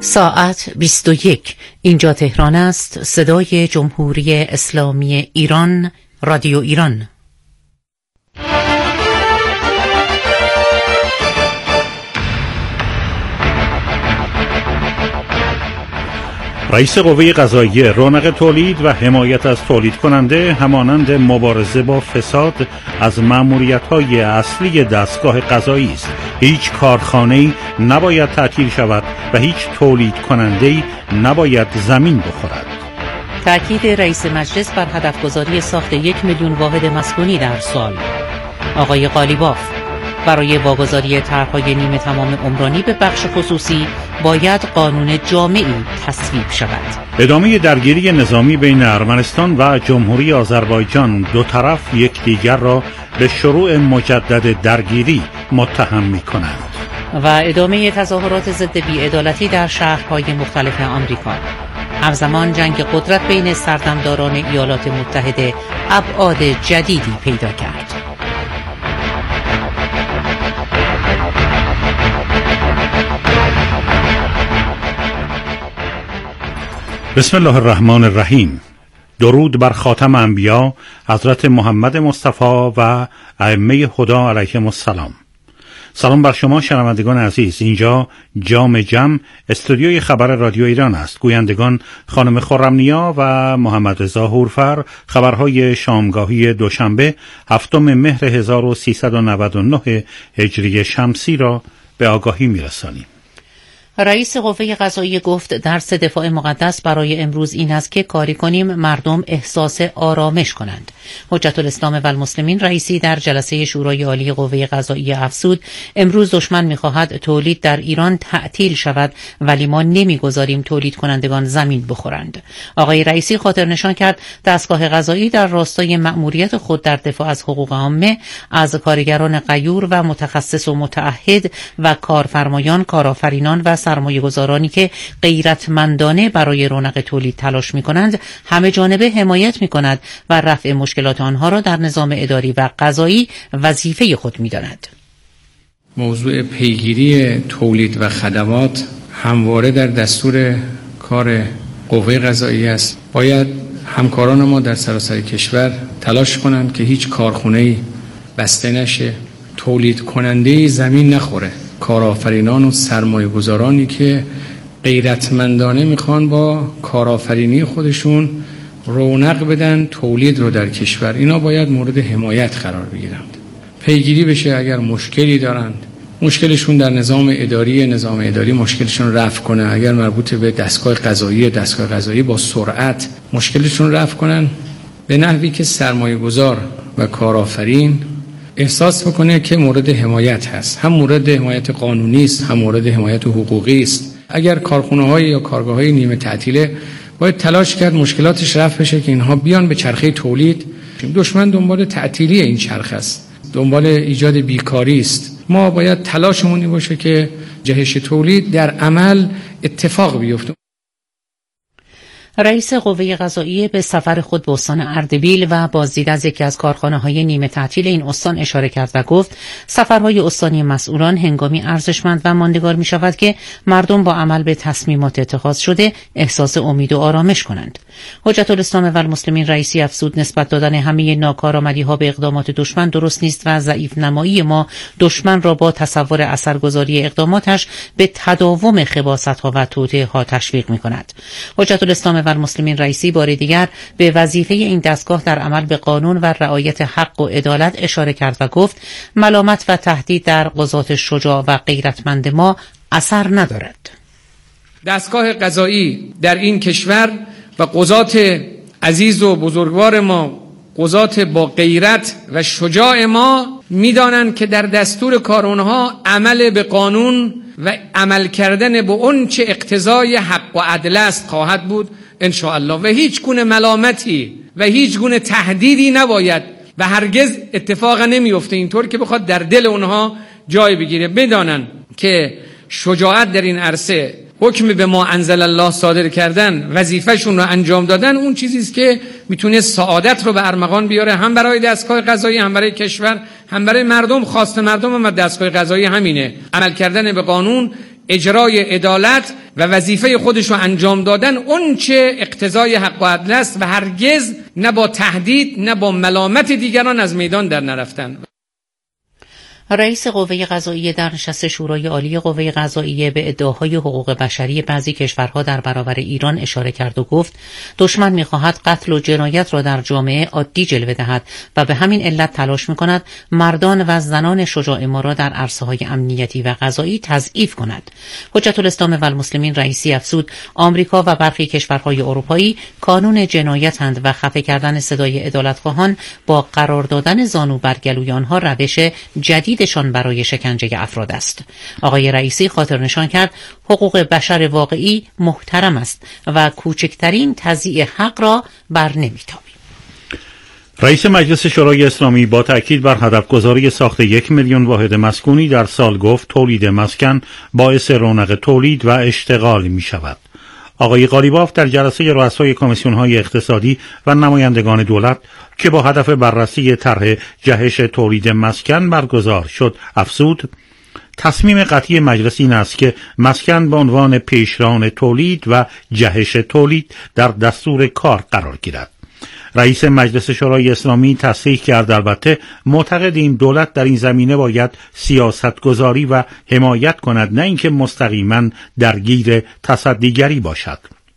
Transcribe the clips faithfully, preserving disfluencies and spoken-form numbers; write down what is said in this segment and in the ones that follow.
ساعت بیست و یک. اینجا تهران است. صدای جمهوری اسلامی ایران، رادیو ایران. رئیس قوه قضاییه رونق تولید و حمایت از تولید کننده همانند مبارزه با فساد از مأموریت‌های اصلی دستگاه قضایی است. هیچ کارخانه‌ای نباید تعطیل شود و هیچ تولید کننده‌ای نباید زمین بخورد. تأکید رئیس مجلس بر هدفگذاری ساخت یک میلیون واحد مسکونی در سال. آقای قالیباف: برای واگذاری طرح‌های نیمه تمام عمرانی به بخش خصوصی باید قانون جامعی تصویب شود. ادامه درگیری نظامی بین ارمنستان و جمهوری آذربایجان، دو طرف یکدیگر را به شروع مجدد درگیری متهم می‌کنند. و ادامه تظاهرات ضد بی‌عدالتی در شهرهای مختلف آمریکا. همزمان جنگ قدرت بین سردمداران ایالات متحده ابعاد جدیدی پیدا کرد. بسم الله الرحمن الرحیم. درود بر خاتم انبیا حضرت محمد مصطفی و ائمه خدا علیهم السلام. سلام بر شما شنوندگان عزیز. اینجا جام جم استودیوی خبر رادیو ایران است. گویندگان خانم خرمنیا و محمد رضا هورفر خبرهای شامگاهی دوشنبه هفتم مهر هزار و سیصد و نود و نه هجری شمسی را به آگاهی می‌رسانیم. رئیس قوه قضاییه گفت درس دفاع مقدس برای امروز این است که کاری کنیم مردم احساس آرامش کنند. حجت الاسلام و المسلمین رئیسی در جلسه شورای عالی قوه قضاییه افزود امروز دشمن می‌خواهد تولید در ایران تعطیل شود، ولی ما نمی‌گذاریم تولید کنندگان زمین بخورند. آقای رئیسی خاطر نشان کرد دستگاه قضایی در راستای مأموریت خود در دفاع از حقوق عامه از کارگران غیور و متخصص و متعهد و کارفرمایان، کارآفرینان و سرمایه‌گذارانی که غیرتمندانه برای رونق تولید تلاش می‌کنند همه جانبه حمایت می‌کند و رفع مشکلات آنها را در نظام اداری و قضایی وظیفه خود می‌داند. موضوع پیگیری تولید و خدمات همواره در دستور کار قوه قضاییه است. باید همکاران ما در سراسر کشور تلاش کنند که هیچ کارخانه‌ای بسته نشه، تولید کننده زمین نخوره. کارآفرینان و سرمایه‌گذارانی که غیرتمندانه میخوان با کارآفرینی خودشون رونق بدن تولید رو در کشور، اینا باید مورد حمایت قرار بگیرند. پیگیری بشه اگر مشکلی دارند، مشکلشون در نظام اداری، نظام اداری مشکلشون رفع کنه. اگر مربوط به دستگاه قضایی، دستگاه قضایی با سرعت مشکلشون رفع کنن، به نحوی که سرمایه‌گذار و کارآفرین احساس بکنه که مورد حمایت هست. هم مورد حمایت قانونی است، هم مورد حمایت حقوقی است. اگر کارخانه‌های یا کارگاه‌های نیمه تعطیله، باید تلاش کرد مشکلاتش رفع بشه که اینها بیان به چرخه تولید. دشمن دنبال تعطیلی این چرخه است، دنبال ایجاد بیکاری است. ما باید تلاشمون این باشه که جهش تولید در عمل اتفاق بیفته. رئیس قوه قضاییه به سفر خود به استان اردبیل و بازدید از یکی از کارخانه‌های نیمه تعطیل این استان اشاره کرد و گفت سفرهای استانی مسئولان هنگامی ارزشمند و ماندگار می شود که مردم با عمل به تصمیمات اتخاذ شده احساس امید و آرامش کنند. حجت الاسلام و المسلمین رئیسی افزود نسبت دادن همه ناکارآمدی‌ها به اقدامات دشمن درست نیست و ضعیف نمایی ما دشمن را با تصور اثرگذاری اقداماتش به تداوم خباثت‌ها و توطئه‌ها تشویق می‌کند. حجت الاسلام و المسلمین رئیسی بار دیگر به وظیفه این دستگاه در عمل به قانون و رعایت حق و عدالت اشاره کرد و گفت ملامت و تهدید در قضات شجاع و غیرتمند ما اثر ندارد. دستگاه قضایی در این کشور و قضات عزیز و بزرگوار ما، قضات با غیرت و شجاع ما میدانند که در دستور کار اونها عمل به قانون و عمل کردن به اون چه اقتضای حق و عدل است خواهد بود ان شاء الله، و هیچ گونه ملامتی و هیچ گونه تهدیدی نباید و هرگز اتفاق نمیفته اینطور که بخواد در دل اونها جای بگیره. بدانن که شجاعت در این عرصه، حکم به ما انزل الله صادر کردن، وظیفه‌شون رو انجام دادن، اون چیزی است که میتونه سعادت رو به ارمغان بیاره، هم برای دستگاه قضایی، هم برای کشور، هم برای مردم. خواست مردم هم دستگاه قضایی همینه، عمل کردن به قانون اجرای عدالت و وظیفه خودش رو انجام دادن اون چه اقتضای حق و عدل است و هرگز نه با تهدید نه با ملامت دیگران از میدان در نرفتن. رئیس قوه قضاییه در نشست شورای عالی قوه قضاییه به ادعاهای حقوق بشری بعضی کشورها در برابر ایران اشاره کرد و گفت دشمن می‌خواهد قتل و جنایت را در جامعه عادی جلوه دهد و به همین علت تلاش می‌کند مردان و زنان شجاع ما را در عرصه‌های امنیتی و قضایی تضعیف کند. حجت الاسلام و المسلمین رئیسی افزود آمریکا و برخی کشورهای اروپایی کانون جنایتند و خفه کردن صدای عدالتخواهان با قرار دادن زانو بر گلوی آنها روش جدید شان برای شکنجه افراد است. آقای رئیسی خاطر نشان کرد حقوق بشر واقعی محترم است و کوچکترین تضییع حق را بر نمیتابیم. رئیس مجلس شورای اسلامی با تأکید بر هدفگذاری ساخت یک میلیون واحد مسکونی در سال گفت تولید مسکن باعث رونق تولید و اشتغال می شود. آقای قالیباف در جلسه رؤسای کمیسیون‌های اقتصادی و نمایندگان دولت که با هدف بررسی طرح جهش تولید مسکن برگزار شد افزود تصمیم قطعی مجلس این است که مسکن به عنوان پیشران تولید و جهش تولید در دستور کار قرار گیرد. رئیس مجلس شورای اسلامی تصریح کرد البته معتقدیم دولت در این زمینه باید سیاست گذاری و حمایت کند نه اینکه مستقیما درگیر تصدیگری باشد.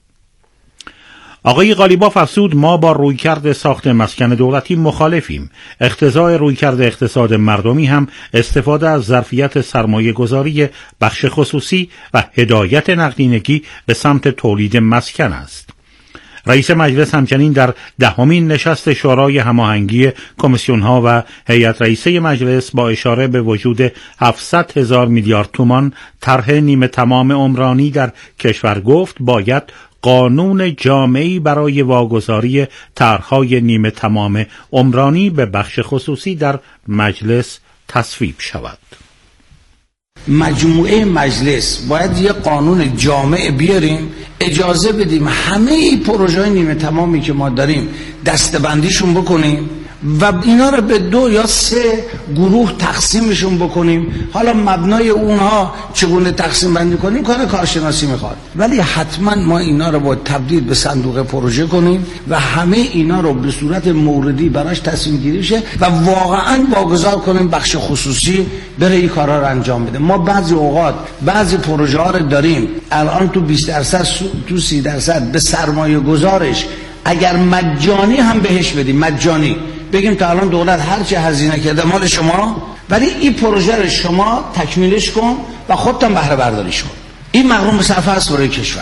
آقای قالیباف افزود ما با رویکرد ساخت مسکن دولتی مخالفیم. اقتضای رویکرد اقتصاد مردمی هم استفاده از ظرفیت سرمایه گذاری بخش خصوصی و هدایت نقدینگی به سمت تولید مسکن است. رئیس مجلس همچنین در دهمین نشست شورای هماهنگی کمیسیون‌ها و هیئت رئیسه مجلس با اشاره به وجود هفتصد هزار میلیارد تومان طرح نیمه تمام عمرانی در کشور گفت باید قانون جامعی برای واگذاری طرح‌های نیمه تمام عمرانی به بخش خصوصی در مجلس تصویب شود. مجموعه مجلس باید یه قانون جامع بیاریم، اجازه بدیم همه ای پروژه نیمه تمامی که ما داریم دسته‌بندیشون بکنیم و اینا رو به دو یا سه گروه تقسیمشون بکنیم. حالا مبنای اونها چگونه تقسیم بندی کنیم کار کارشناسی میخواد، ولی حتما ما اینا رو باید تبدیل به صندوق پروژه کنیم و همه اینا رو به صورت موردی براش تصمیم گیری شه و واقعا واگذار کنیم بخش خصوصی بره این کارا رو انجام بده. ما بعضی اوقات بعضی پروژه ها رو داریم الان تو بیست درصد تو سی درصد به سرمایه گذارش اگر مجانی هم بهش بدیم، مجانی بگیم تا الان دولت هر چه هزینه کرده مال شما، ولی این پروژه رو شما تکمیلش کن و خودتون بهره برداریش کن. این مقرون به صرفه است برای کشور.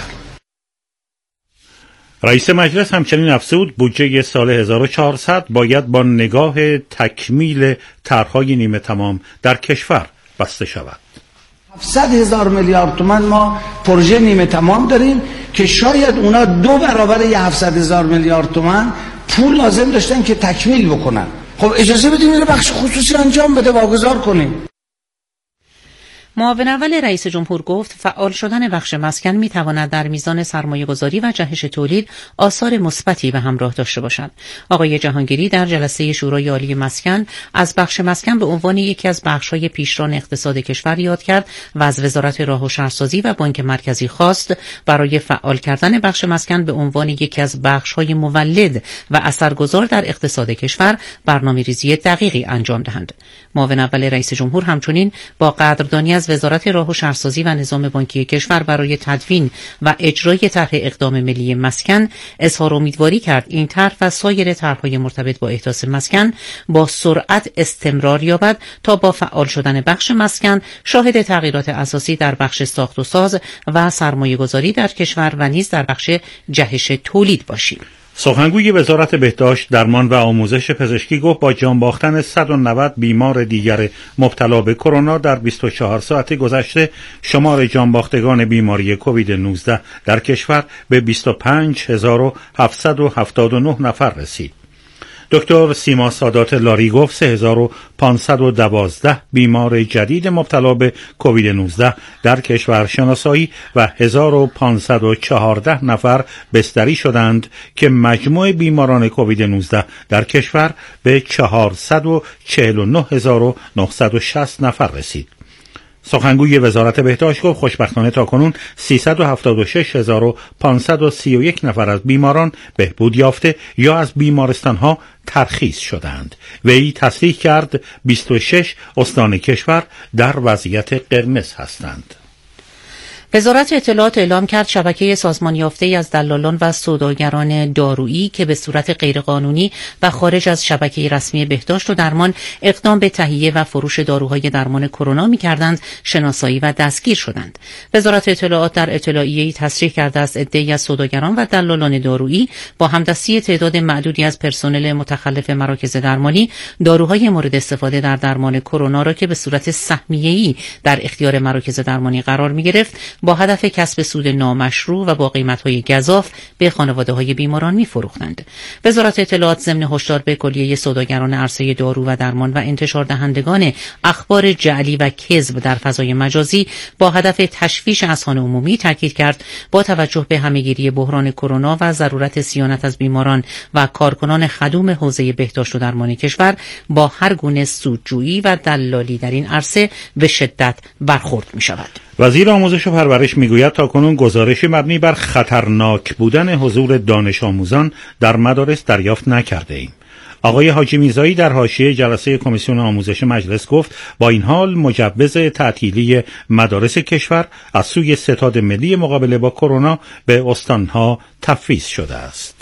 رئیس مجلس همچنین افزود بودجه سال هزار و چهارصد باید با نگاه تکمیل طرح‌های نیمه تمام در کشور بسته شود. هفتصد هزار میلیارد تومان ما پروژه نیمه تمام داریم که شاید اونا دو برابر یه هفتصد هزار میلیارد تومان پول لازم داشتن که تکمیل بکنن. خب اجازه بدیم این بخش خصوصی انجام بده، واگذار کنیم. معاون اول رئیس جمهور گفت فعال شدن بخش مسکن می تواند در میزان سرمایه گذاری و جهش تولید آثار مثبتی به همراه داشته باشد. آقای جهانگیری در جلسه شورای عالی مسکن از بخش مسکن به عنوان یکی از بخش‌های پیشران اقتصاد کشور یاد کرد و از وزارت راه و شهرسازی و بانک مرکزی خواست برای فعال کردن بخش مسکن به عنوان یکی از بخش‌های مولد و اثرگذار در اقتصاد کشور برنامه‌ریزی دقیقی انجام دهند. معاون اول رئیس جمهور همچنین با قدردانی از وزارت راه و شهرسازی و نظام بانکی کشور برای تدوین و اجرای طرح اقدام ملی مسکن اظهار امیدواری کرد این طرح و سایر طرح‌های مرتبط با احداث مسکن با سرعت استمرار یابد تا با فعال شدن بخش مسکن شاهد تغییرات اساسی در بخش ساخت و ساز و سرمایه‌گذاری در کشور و نیز در بخش جهش تولید باشیم. سخنگوی وزارت بهداشت، درمان و آموزش پزشکی گفت با جان باختن صد و نود بیمار دیگر مبتلا به کرونا در بیست و چهار ساعت گذشته شمار جان باختگان بیماری کووید نوزده در کشور به بیست و پنج هزار و هفتصد و هفتاد و نه نفر رسید. دکتر سیما سادات لاری گفت سه هزار و پانصد و دوازده بیمار جدید مبتلا به کووید نوزده در کشور شناسایی و هزار و پانصد و چهارده نفر بستری شدند که مجموع بیماران کووید نوزده در کشور به چهارصد و چهل و نه هزار و نهصد و شصت نفر رسید. سخنگوی وزارت بهداشت گفت خوشبختانه تاکنون سیصد و هفتاد و شش هزار و پانصد و سی و یک نفر از بیماران بهبود یافته یا از بیمارستانها ترخیص شدند. وی تصریح کرد بیست و شش استان کشور در وضعیت قرمز هستند. وزارت اطلاعات اعلام کرد شبکه سازمان یافته‌ای از دلالان و سوداگران دارویی که به صورت غیرقانونی و خارج از شبکه رسمی بهداشت و درمان اقدام به تهیه و فروش داروهای درمان کرونا می‌کردند، شناسایی و دستگیر شدند. وزارت اطلاعات در اطلاعیه‌ای تصریح کرده است عده‌ای از سوداگران و دلالان دارویی با همدستی تعداد معدودی از پرسنل متخلف مراکز درمانی داروهای مورد استفاده در درمان کرونا را که به صورت سهمیه‌ای در اختیار مراکز درمانی قرار می‌گرفت با هدف کسب سود نامشروع و با قیمت‌های گزاف به خانواده‌های بیماران می‌فروختند. وزارت اطلاعات ضمن هشدار به کلیه سوداگران عرصه دارو و درمان و انتشار دهندگان اخبار جعلی و کذب در فضای مجازی با هدف تشویش اذهان عمومی تاکید کرد با توجه به همه‌گیری بحران کرونا و ضرورت صیانت از بیماران و کارکنان خدوم حوزه بهداشت و درمان کشور با هر گونه سودجویی و دلالی در این عرصه به شدت برخورد می‌شود. وزیر آموزش و پرورش میگوید تاکنون گزارشی مبنی بر خطرناک بودن حضور دانش آموزان در مدارس دریافت نکرده ایم. آقای حاجی میرزایی در حاشیه جلسه کمیسیون آموزش مجلس گفت با این حال مجوز تعطیلی مدارس کشور از سوی ستاد ملی مقابله با کرونا به استانها تفویض شده است.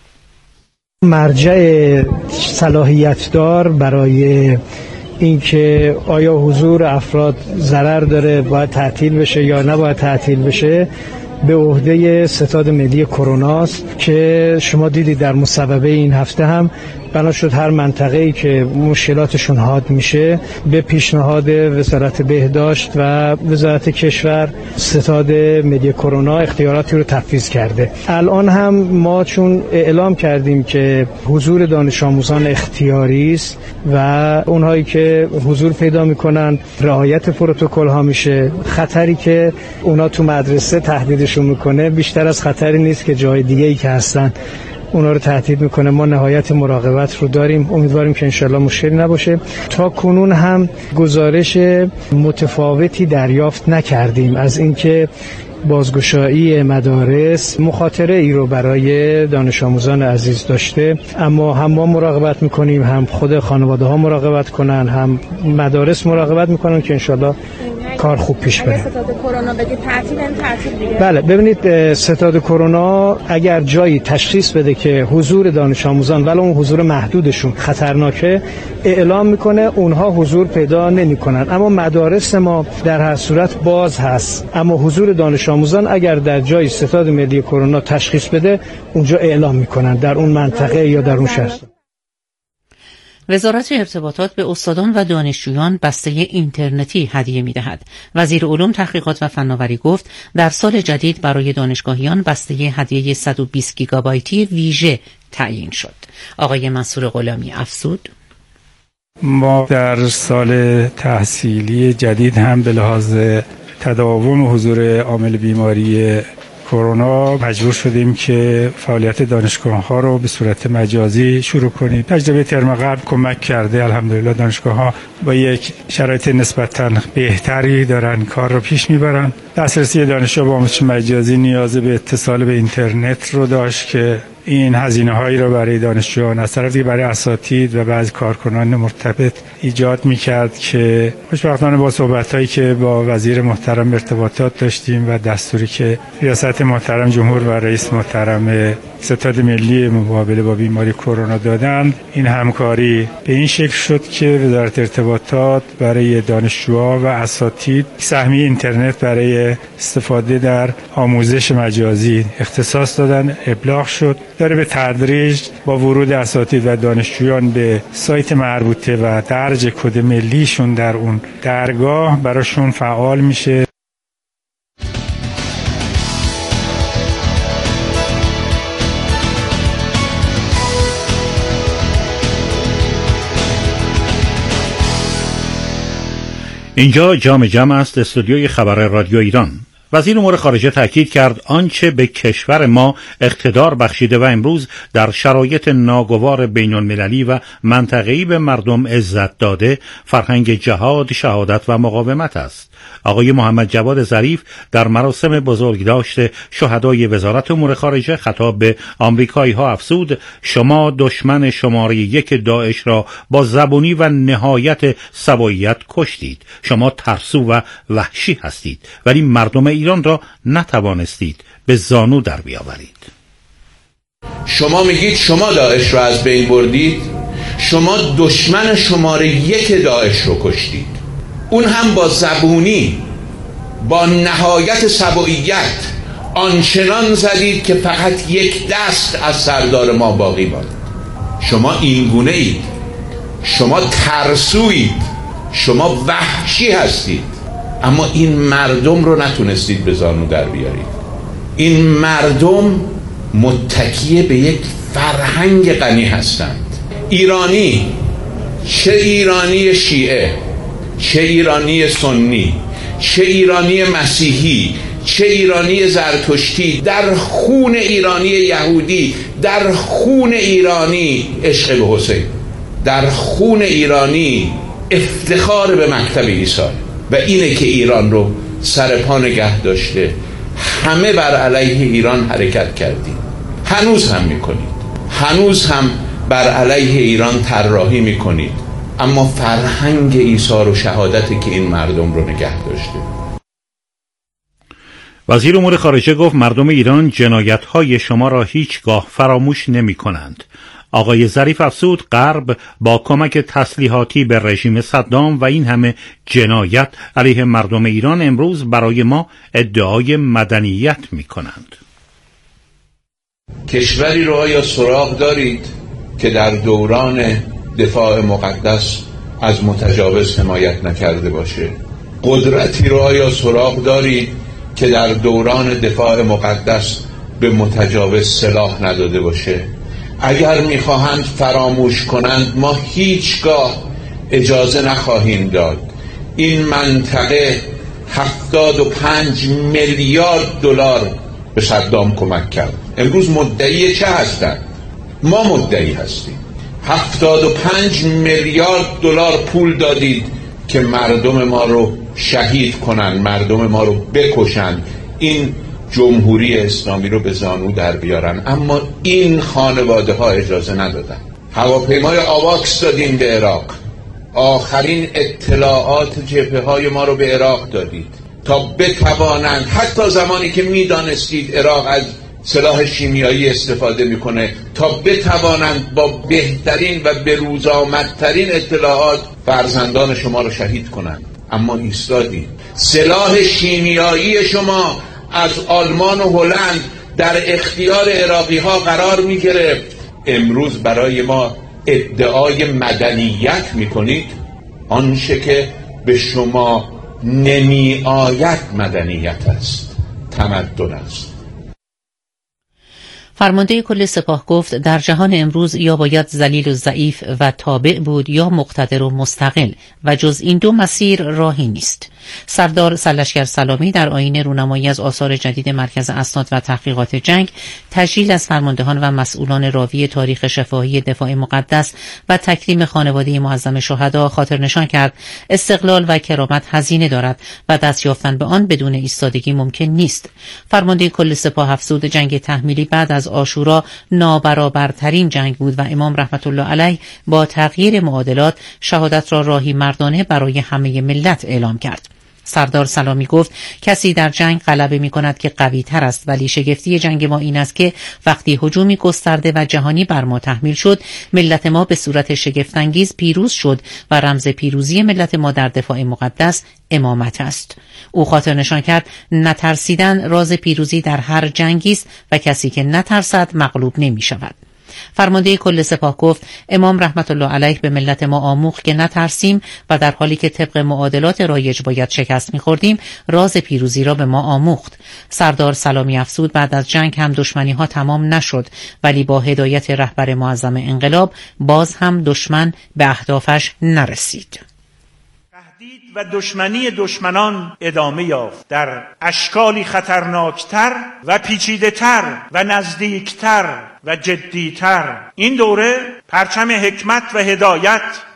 مرجع صلاحیت دار برای اینکه آیا حضور افراد ضرر داره باید تعطیل بشه یا نباید تعطیل بشه به عهده ستاد ملی کرونا است که شما دیدید در مصوبه این هفته هم بنا شد هر منطقه‌ای که مشکلاتشون حاد میشه به پیشنهاد وزارت بهداشت و وزارت کشور ستاد ملی کرونا اختیاراتی رو تفویض کرده. الان هم ما چون اعلام کردیم که حضور دانش آموزان اختیاری است و اونهایی که حضور پیدا میکنن رعایت پروتکل ها میشه، خطری که اونا تو مدرسه تهدیدشون میکنه بیشتر از خطری نیست که جای دیگه ای که هستن اونا رو تهدید میکنه. ما نهایت مراقبت رو داریم، امیدواریم که انشالله مشکلی نباشه. تا کنون هم گزارش متفاوتی دریافت نکردیم از اینکه بازگشایی مدارس مخاطره ای رو برای دانش آموزان عزیز داشته، اما هم ما مراقبت میکنیم، هم خود خانواده ها مراقبت کنن، هم مدارس مراقبت میکنن که انشالله کار خوب پیش بره. ستاد کرونا بگه تعطیل این تعطیل دیگه. بله ببینید ستاد کرونا اگر جایی تشخیص بده که حضور دانش آموزان ولو اون حضور محدودشون خطرناکه اعلام میکنه، اونها حضور پیدا نمیکنن، اما مدارس ما در هر صورت باز هست، اما حضور دانش آموزان اگر در جایی ستاد ملی کرونا تشخیص بده اونجا اعلام میکنن در اون منطقه یا در اون شهر. وزارت ارتباطات به استادان و دانشجویان بسته اینترنتی هدیه می‌دهد. وزیر علوم، تحقیقات و فناوری گفت در سال جدید برای دانشگاهیان بسته هدیه صد و بیست گیگابایتی ویژه تعیین شد. آقای منصور غلامی افزود: ما در سال تحصیلی جدید هم به لحاظ تداوم حضور عامل بیماری کرونا مجبور شدیم که فعالیت دانشگاه‌ها رو به صورت مجازی شروع کنیم. تجربه ترم قبل کمک کرده، الحمدلله دانشگاه‌ها با یک شرایط نسبتاً بهتری دارن کار رو پیش میبرن. دسترسی دانشجو با آموزش مجازی نیاز به اتصال به اینترنت رو داشت که این هزینه‌هایی رو برای دانشجویان از طرفی برای اساتید و بعضی کارکنان مرتبط ایجاد می‌کرد که خوشبختانه با صحبت‌هایی که با وزیر محترم ارتباطات داشتیم و دستوری که ریاست محترم جمهور و رئیس محترم ستاد ملی مقابله با بیماری کرونا دادند، این همکاری به این شکل شد که وزارت ارتباطات برای دانشجوها و اساتید سهمیه اینترنت برای استفاده در آموزش مجازی اختصاص دادن، ابلاغ شد. داره به تدریج با ورود اساتید و دانشجویان به سایت مربوطه و درج کد ملیشون در اون درگاه براشون فعال میشه. اینجا جام جم است، استودیوی خبر رادیو ایران. وزیر امور خارجه تاکید کرد آنچه به کشور ما اقتدار بخشیده و امروز در شرایط ناگوار بین‌المللی و منطقه‌ای به مردم عزت داده، فرهنگ جهاد، شهادت و مقاومت است. آقای محمد جواد ظریف در مراسم بزرگداشت شهدای وزارت امور خارجه خطاب به آمریکایی ها افزود: شما دشمن شماره یک داعش را با زبونی و نهایت سواییت کشتید. شما ترسو و وحشی هستید، ولی مردم ایران را نتوانستید به زانو در بیاورید. شما میگید شما داعش را از بین بردید، شما دشمن شماره یک داعش رو کشتید، اون هم با زبونی، با نهایت سواییت آنچنان زدید که فقط یک دست از سردار ما باقی ماند. شما این گونه اید، شما ترسویید، شما وحشی هستید، اما این مردم رو نتونستید به زانو در بیارید. این مردم متکی به یک فرهنگ غنی هستند. ایرانی، چه ایرانی شیعه، چه ایرانی سنی، چه ایرانی مسیحی، چه ایرانی زرتشتی، در خون ایرانی یهودی، در خون ایرانی عشق به حسین، در خون ایرانی افتخار به مکتب عیسی و اینه که ایران رو سر پا نگه داشته. همه بر علیه ایران حرکت کردید، هنوز هم میکنید، هنوز هم بر علیه ایران طراحی میکنید، اما فرهنگ ایثار و شهادتی که این مردم رو نگه داشته. وزیر امور خارجه گفت مردم ایران جنایت‌های شما را هیچگاه فراموش نمی‌کنند. آقای ظریف افزود غرب با کمک تسلیحاتی به رژیم صدام و این همه جنایت علیه مردم ایران امروز برای ما ادعای مدنیت می‌کنند. کشوری رو آیا سراغ دارید که در دوران دفاع مقدس از متجاوز حمایت نکرده باشه؟ قدرتی رو آیا سراغ دارید که در دوران دفاع مقدس به متجاوز سلاح نداده باشه؟ اگر میخواهند فراموش کنند ما هیچگاه اجازه نخواهیم داد. این منطقه هفتاد و پنج میلیارد دلار به صدام کمک کرد. امروز مدعی چه هستند؟ ما مدعی هستیم. هفتاد و پنج میلیارد دلار پول دادید که مردم ما رو شهید کنن، مردم ما رو بکشن، این جمهوری اسلامی رو به زانو در بیارن، اما این خانواده ها اجازه ندادن. هواپیمای آواکس دادیم به عراق، آخرین اطلاعات جبهه های ما رو به عراق دادید تا بتوانند، حتی زمانی که میدانستید عراق از سلاح شیمیایی استفاده میکنه، تا بتوانند با بهترین و بروزآمدترین اطلاعات فرزندان شما رو شهید کنند، اما ایستادید. سلاح شیمیایی شما از آلمان و هلند در اختیار عراقی ها قرار می گرفت. امروز برای ما ادعای مدنیت می کنید. آنچه که به شما نمی آید مدنیت است، تمدن است. فرمانده کل سپاه گفت در جهان امروز یا باید ذلیل و ضعیف و تابع بود یا مقتدر و مستقل و جز این دو مسیر راهی نیست. سردار سرلشکر سلامی در آیین رونمایی از آثار جدید مرکز اسناد و تحقیقات جنگ تجلیل از فرماندهان و مسئولان راوی تاریخ شفاهی دفاع مقدس و تکریم خانواده معظم شهدا خاطر نشان کرد استقلال و کرامت هزینه دارد و دست یافتن به آن بدون ایستادگی ممکن نیست. فرمانده کل سپاه افزود جنگ تحمیلی بعد از عاشورا نابرابرترین جنگ بود و امام رحمت الله علیه با تغییر معادلات شهادت را راهی مردانه برای همه ملت اعلام کرد. سردار سلامی گفت کسی در جنگ غلبه می کند که قوی تر است، ولی شگفتی جنگ ما این است که وقتی هجومی گسترده و جهانی بر ما تحمیل شد، ملت ما به صورت شگفت‌انگیز پیروز شد و رمز پیروزی ملت ما در دفاع مقدس امامت است. او خاطر نشان کرد نترسیدن راز پیروزی در هر جنگی است و کسی که نترسد مغلوب نمی شود. فرمانده کل سپاه گفت امام رحمت الله علیه به ملت ما آموخت که نترسیم و در حالی که طبق معادلات رایج باید شکست می‌خوردیم راز پیروزی را به ما آموخت. سردار سلامی افزود بعد از جنگ هم دشمنی ها تمام نشد، ولی با هدایت رهبر معظم انقلاب باز هم دشمن به اهدافش نرسید. تهدید و دشمنی دشمنان ادامه یافت در اشکالی خطرناکتر و پیچیده‌تر و نزدیکتر و جدیتر. این دوره پرچم حکمت و هدایت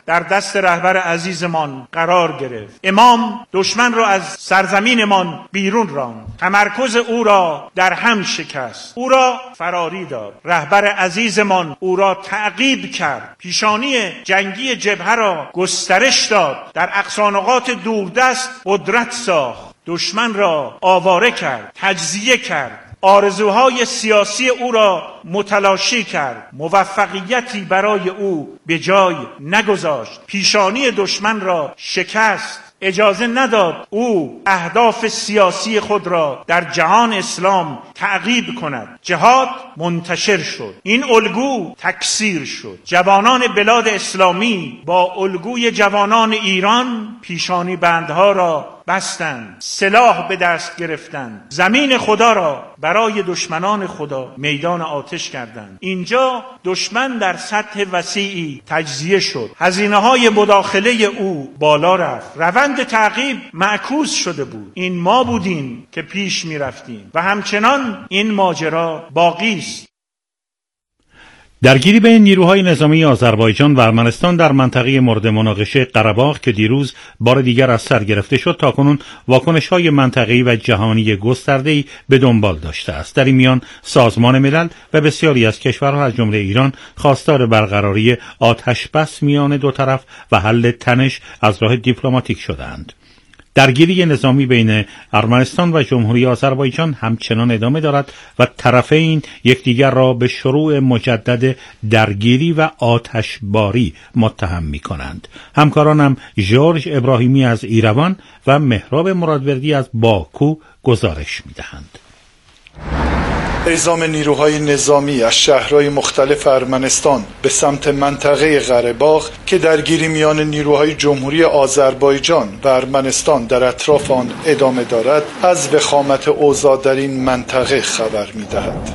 در دست رهبر عزیزمان قرار گرفت. امام دشمن را از سرزمینمان بیرون راند، تمرکز او را در هم شکست، او را فراری داد. رهبر عزیزمان او را تعقیب کرد، پیشانی جنگی جبهه را گسترش داد، در اقصانقاط دوردست قدرت ساخت، دشمن را آواره کرد، تجزیه کرد، آرزوهای سیاسی او را متلاشی کرد، موفقیتی برای او به جای نگذاشت، پیشانی دشمن را شکست، اجازه نداد او اهداف سیاسی خود را در جهان اسلام تعقیب کند. جهاد منتشر شد، این الگو تکثیر شد. جوانان بلاد اسلامی با الگوی جوانان ایران پیشانی بندها را بستند، سلاح به دست گرفتند، زمین خدا را برای دشمنان خدا میدان آتش کردند. اینجا دشمن در سطح وسیعی تجزیه شد، هزینه‌های مداخله او بالا رفت، روند تعقیب معکوس شده بود. این ما بودیم که پیش می رفتیم و همچنان این ماجرا باقی است. درگیری بین نیروهای نظامی آذربایجان و ارمنستان در منطقه مورد مناقشه قره‌باغ که دیروز بار دیگر از سر گرفته شد، تاکنون واکنش‌های منطقه‌ای و جهانی گسترده‌ای به دنبال داشته است. در این میان سازمان ملل و بسیاری از کشورها از جمله ایران خواستار برقراری آتش بس میان دو طرف و حل تنش از راه دیپلماتیک شدند. درگیری نظامی بین ارمنستان و جمهوری آذربایجان همچنان ادامه دارد و طرفین یکدیگر را به شروع مجدد درگیری و آتشباری متهم می کنند. همکارانم ژورژ ابراهیمی از ایروان و مهراب مرادوردی از باکو گزارش می دهند. اعزام نیروهای نظامی از شهرهای مختلف ارمنستان به سمت منطقه قره‌باغ که درگیری میان نیروهای جمهوری آذربایجان و ارمنستان در اطراف آن ادامه دارد، از وخامت اوضاع در این منطقه خبر می‌دهد.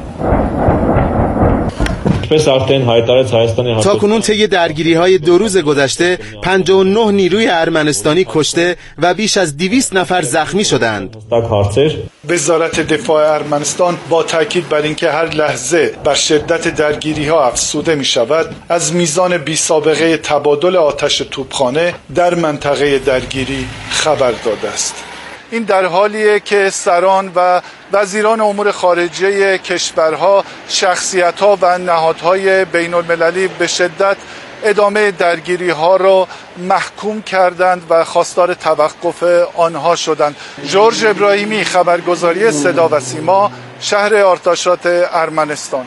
تا کنون طی درگیری‌های دو روز گذشته پنجاه و نه نیروی ارمنستانی کشته و بیش از دویست نفر زخمی شدند. وزارت دفاع ارمنستان با تاکید بر اینکه هر لحظه بر شدت درگیری‌ها افزوده می‌شود، از میزان بی‌سابقه تبادل آتش توپخانه در منطقه درگیری خبر داده است. این در حالیه که سران و وزیران امور خارجه کشورها، شخصیت‌ها و نهادهای بین‌المللی به شدت ادامه درگیری‌ها را محکوم کردند و خواستار توقف آنها شدند. ژورژ ابراهیمی، خبرگزاری صدا و سیما، شهر آرتاشات ارمنستان.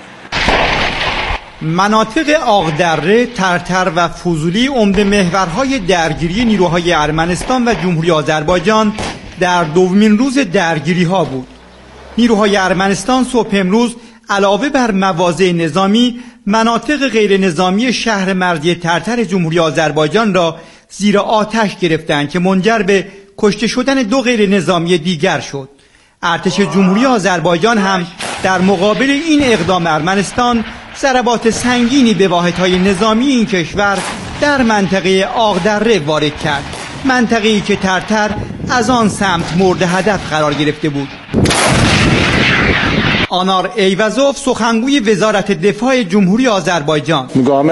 مناطق آقدره، ترتر و فوزولی عمده محورهای درگیری نیروهای ارمنستان و جمهوری آذربایجان در دومین روز درگیری ها بود. نیروهای ارمنستان صبح امروز علاوه بر مواضع نظامی، مناطق غیر نظامی شهر مرزی ترتر جمهوری آذربایجان را زیر آتش گرفتند که منجر به کشته شدن دو غیر نظامی دیگر شد. ارتش جمهوری آذربایجان هم در مقابل این اقدام ارمنستان ضربات سنگینی به واحدهای نظامی این کشور در منطقه آقدره وارد کرد، منطقه‌ای که ترتر از آن سمت مورد هدف قرار گرفته بود. آنار ایوازوف، سخنگوی وزارت دفاع جمهوری آذربایجان: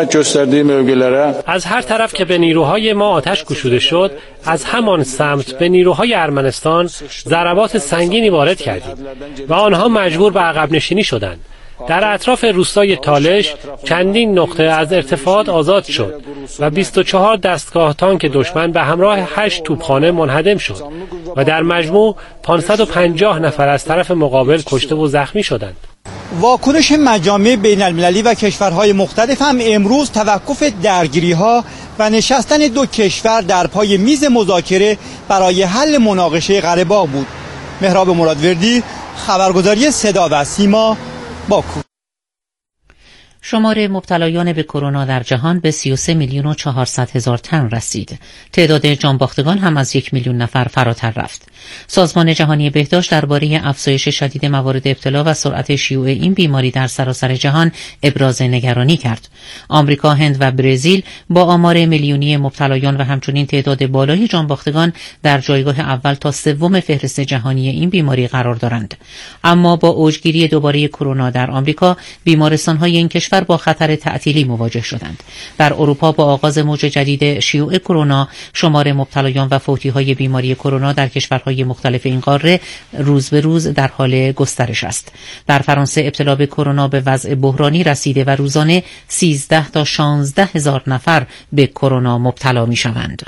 از هر طرف که به نیروهای ما آتش گشوده شد، از همان سمت به نیروهای ارمنستان ضربات سنگینی وارد کردیم و آنها مجبور به عقب نشینی شدند. در اطراف روستای تالش چندین نقطه از ارتفاعات آزاد شد و بیست و چهار دستگاه تانک دشمن به همراه هشت توپخانه منهدم شد و در مجموع پانصد و پنجاه نفر از طرف مقابل کشته و زخمی شدند. واکنش مجامع بین المللی و کشورهای مختلف هم امروز توقف درگیری‌ها و نشستن دو کشور در پای میز مذاکره برای حل مناقشه قره‌باغ بود. مهراب مرادوردی، خبرگزاری صدا و سیما، باکو. شمار مبتلایان به کرونا در جهان به سی و سه میلیون و چهارصد هزار تن رسید. تعداد جانباختگان هم از یک میلیون نفر فراتر رفت. سازمان جهانی بهداشت درباره افزایش شدید موارد ابتلا و سرعت شیوع این بیماری در سراسر جهان ابراز نگرانی کرد. آمریکا، هند و برزیل با آمار میلیونی مبتلایان و همچنین تعداد بالای جانباختگان در جایگاه اول تا سوم فهرست جهانی این بیماری قرار دارند. اما با اوجگیری دوباره کرونا در آمریکا، بیمارستان‌های این کشور کشور با خطر تعطیلی مواجه شدند. در اروپا با آغاز موج جدید شیوع کرونا، شمار مبتلایان و فوتی‌های بیماری کرونا در کشورهای مختلف این قاره روز به روز در حال گسترش است. در فرانسه ابتلا به کرونا به وضع بحرانی رسیده و روزانه سیزده تا شانزده هزار نفر به کرونا مبتلا می‌شوند.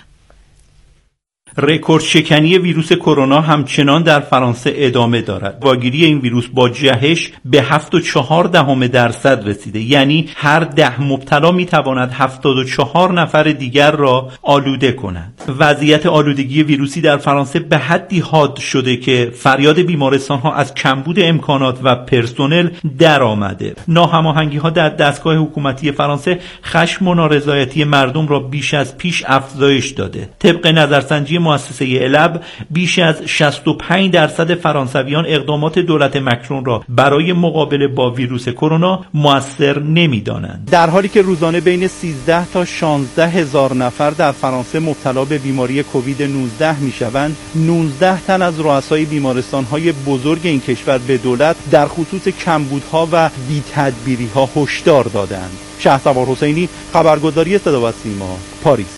رکورد شکنی ویروس کرونا همچنان در فرانسه ادامه دارد. واگیری این ویروس با جهش به هفت و چهار دهم درصد رسیده، یعنی هر ده مبتلا میتواند هفتاد و چهار نفر دیگر را آلوده کند. وضعیت آلودگی ویروسی در فرانسه به حدی حاد شده که فریاد بیمارستان ها از کمبود امکانات و پرسنل در آمده. ناهماهنگی ها در دستگاه حکومتی فرانسه خشم و نارضایتی مردم را بیش از پیش افزایش داده. طبق نظرسنجی مؤسسه الب بیش از شصت و پنج درصد فرانسویان اقدامات دولت مکرون را برای مقابله با ویروس کرونا مؤثر نمی‌دانند. در حالی که روزانه بین سیزده تا شانزده هزار نفر در فرانسه مبتلا به بیماری کووید نوزده میشوند، نوزده تن از رؤسای بیمارستان‌های بزرگ این کشور به دولت در خصوص کمبودها و بی‌تدبیری‌ها هشدار دادند. شهسوار حسینی، خبرگزاری صدا و سیما، پاریس.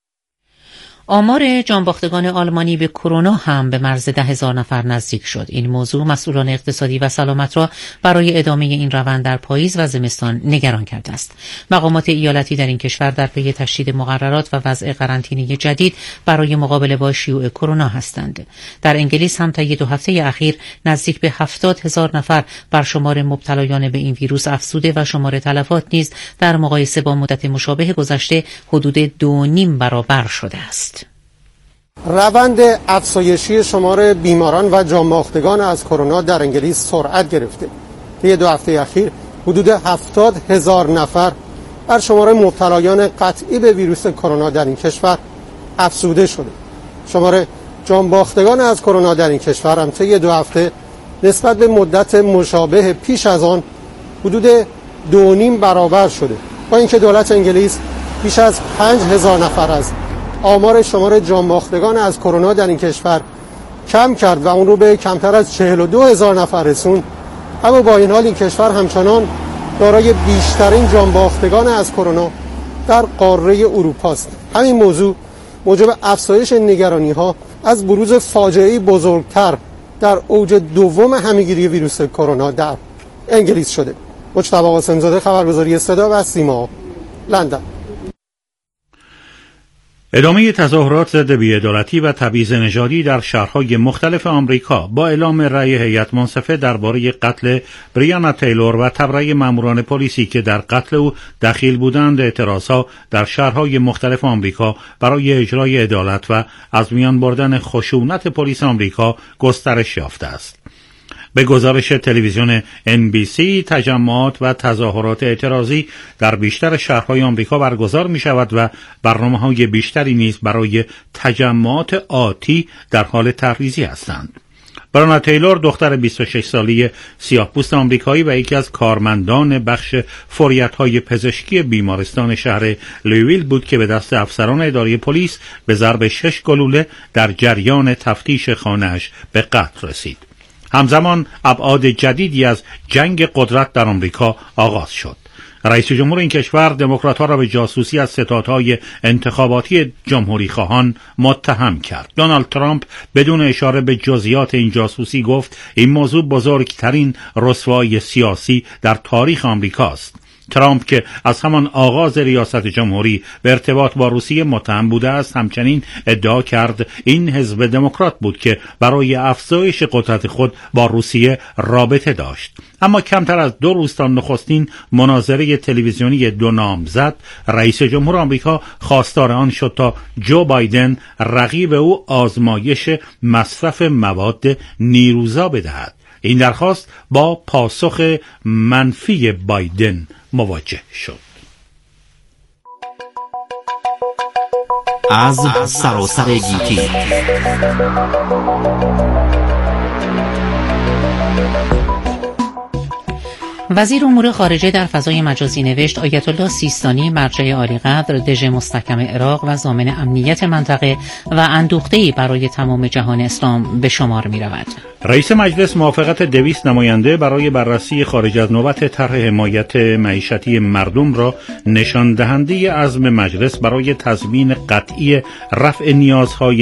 آمار جانباختگان آلمانی به کرونا هم به مرز ده هزار نفر نزدیک شد. این موضوع مسئولان اقتصادی و سلامت را برای ادامه این روند در پاییز و زمستان نگران کرده است. مقامات ایالتی در این کشور در پی تشدید مقررات و وضع قرنطینه جدید برای مقابله با شیوع کرونا هستند. در انگلیس هم طی دو هفته اخیر نزدیک به هفتاد هزار نفر بر شمار مبتلایان به این ویروس افزوده و شمار تلفات نیز در مقایسه با مدت مشابه گذشته حدود دو نیم برابر شده است. روند افزایشی شمار بیماران و جانباختگان از کرونا در انگلیس سرعت گرفته. طی دو هفته اخیر حدود هفتاد هزار نفر بر شمار مبتلایان قطعی به ویروس کرونا در این کشور افزوده شده. شمار جانباختگان از کرونا در این کشور هم طی دو هفته نسبت به مدت مشابه پیش از آن حدود دو نیم برابر شده، با اینکه دولت انگلیس بیش از پنج هزار نفر از آمار شمار جانباختگان از کرونا در این کشور کم کرد و اون رو به کمتر از چهل و دو هزار نفر رسوند، اما با این حال این کشور همچنان دارای بیشترین جانباختگان از کرونا در قاره اروپا است. همین موضوع موجب افزایش نگرانی‌ها از بروز فاجعه‌ای بزرگتر در اوج دوم همه‌گیری ویروس کرونا در انگلیس شده. مجتبی قاسم‌زاده، خبرگزاری صدا و سیما، لندن. ادامه تظاهرات ضد بی‌عدالتی و تبعیض نژادی در شهرهای مختلف آمریکا با اعلام رأی هیئت منصفه درباره قتل بریانا تیلور و تبرئه ماموران پلیسی که در قتل او دخیل بودند، اعتراضها در شهرهای مختلف آمریکا برای اجرای عدالت و از میان بردن خشونت پلیس آمریکا گسترش یافته است. به گزارش تلویزیون ان بی سی، تجمعات و تظاهرات اعتراضی در بیشتر شهرهای آمریکا برگزار می شود و برنامه‌های بیشتری نیز برای تجمعات آتی در حال تحریزی هستند. بریانا تیلور دختر بیست و شش ساله سیاه‌پوست آمریکایی و یکی از کارمندان بخش فوریت‌های پزشکی بیمارستان شهر لویویل بود که به دست افسران اداری پلیس به ضرب شش گلوله در جریان تفتیش خانه‌اش به قتل رسید. همزمان ابعاد جدیدی از جنگ قدرت در آمریکا آغاز شد. رئیس جمهور این کشور دموکرات‌ها را به جاسوسی از ستادهای انتخاباتی جمهوری خواهان متهم کرد. دونالد ترامپ بدون اشاره به جزئیات این جاسوسی گفت این موضوع بزرگترین رسوایی سیاسی در تاریخ آمریکاست. ترامپ که از همان آغاز ریاست جمهوری به ارتباط با روسیه متهم بوده است، همچنین ادعا کرد این حزب دموکرات بود که برای افزایش قدرت خود با روسیه رابطه داشت. اما کمتر از دو روز تا نخستین مناظره تلویزیونی دو نامزد، رئیس جمهور آمریکا خواستار آن شد تا جو بایدن رقیب او آزمایش مصرف مواد نیروزا بدهد. این درخواست با پاسخ منفی بایدن مواجه شد. از سراسر گیتی وزیر امور خارجه در فضای مجازی نوشت آیت الله سیستانی مرجع عالیقدر دژ مستحکم عراق و ضامن امنیت منطقه و اندوخته‌ای برای تمام جهان اسلام به شمار می رود. رئیس مجلس موافقت دویست نماینده برای بررسی خارج از نوبت طرح حمایت معیشتی مردم را نشان دهنده عزم مجلس برای تضمین قطعی رفع نیازهای